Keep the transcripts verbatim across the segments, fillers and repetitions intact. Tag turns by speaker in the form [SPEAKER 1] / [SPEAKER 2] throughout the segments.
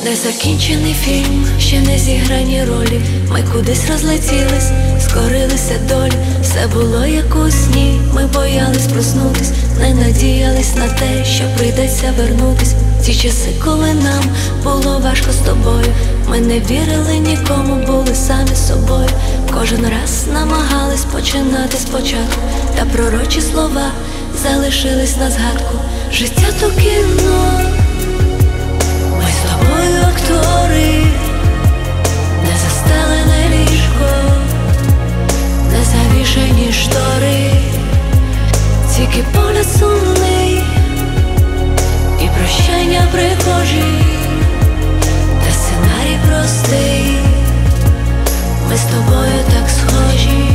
[SPEAKER 1] Незакінчений фільм, ще не зіграні ролі. Ми кудись розлетілись, скорилися долі. Все було як у сні, ми боялись проснутись, не надіялись на те, що прийдеться вернутись. Ті часи, коли нам було важко з тобою, ми не вірили нікому, були самі собою. Кожен раз намагались починати спочатку, та пророчі слова залишились на згадку. Життя то кіно, ми з тобою актори, не застелене ліжко, не завішені штори, тільки погляд сумний і прощання прихожі, та сценарій простий. Ми з тобою так схожі.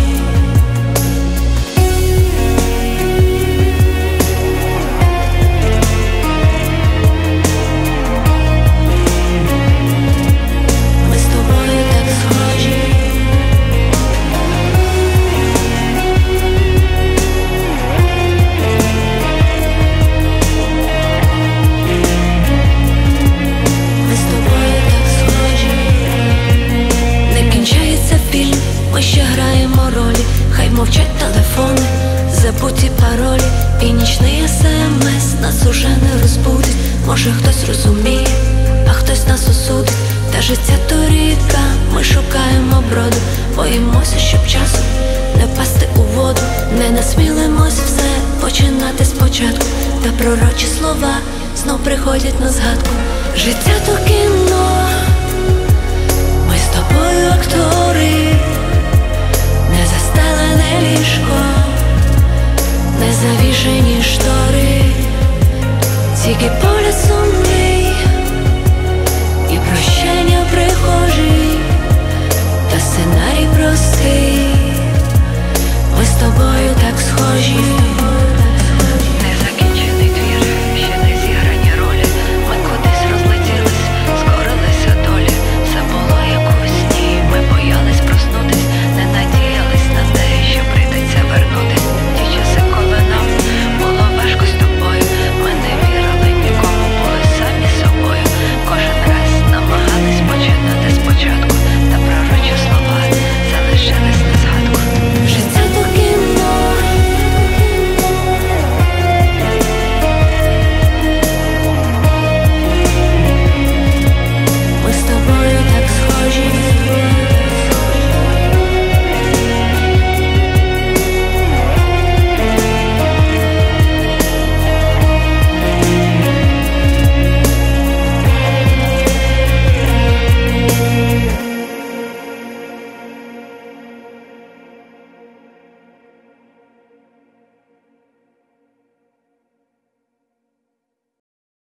[SPEAKER 1] Ми ще граємо ролі, хай мовчать телефони, забуті паролі, і нічний смс нас уже не розбудить. Може хтось розуміє, а хтось нас осудить. Та життя то ріка, ми шукаємо броду, боїмося, щоб часом не впасти у воду. Не насмілимось все починати спочатку, та пророчі слова знов приходять на згадку. Життя то кіно, ми з тобою актори.